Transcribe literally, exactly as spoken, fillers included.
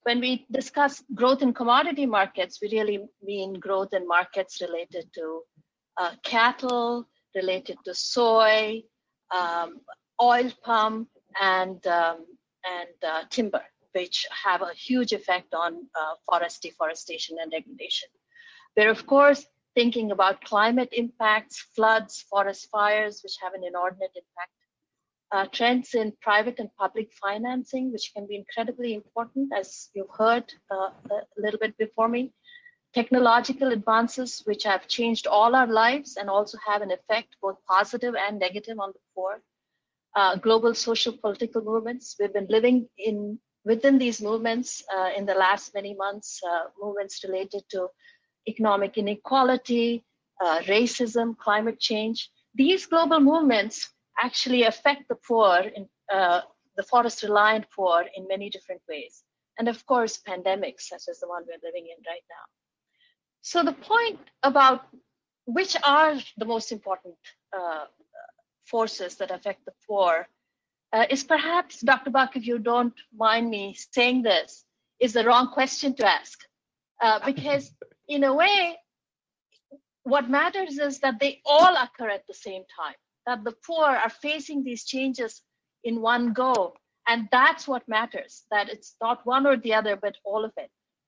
when we discuss growth in commodity markets, we really mean growth in markets related to uh, cattle, related to soy, um, oil palm, and um, and uh, timber, which have a huge effect on uh, forest deforestation and degradation. We're of course thinking about climate impacts, floods, forest fires, which have an inordinate impact. Uh, trends in private and public financing, which can be incredibly important, as you've heard uh, a little bit before me. Technological advances, which have changed all our lives and also have an effect, both positive and negative, on the poor. Uh, global social political movements. We've been living in within these movements uh, in the last many months, uh, movements related to economic inequality, uh, racism, climate change. These global movements actually affect the poor, in, uh, the forest-reliant poor, in many different ways. And of course, pandemics, such as the one we're living in right now. So the point about which are the most important uh, forces that affect the poor uh, is perhaps, Doctor Buck, if you don't mind me saying this, is the wrong question to ask. Uh, because in a way, what matters is that they all occur at the same time, that the poor are facing these changes in one go. And that's what matters, that it's not one or the other, but all of it.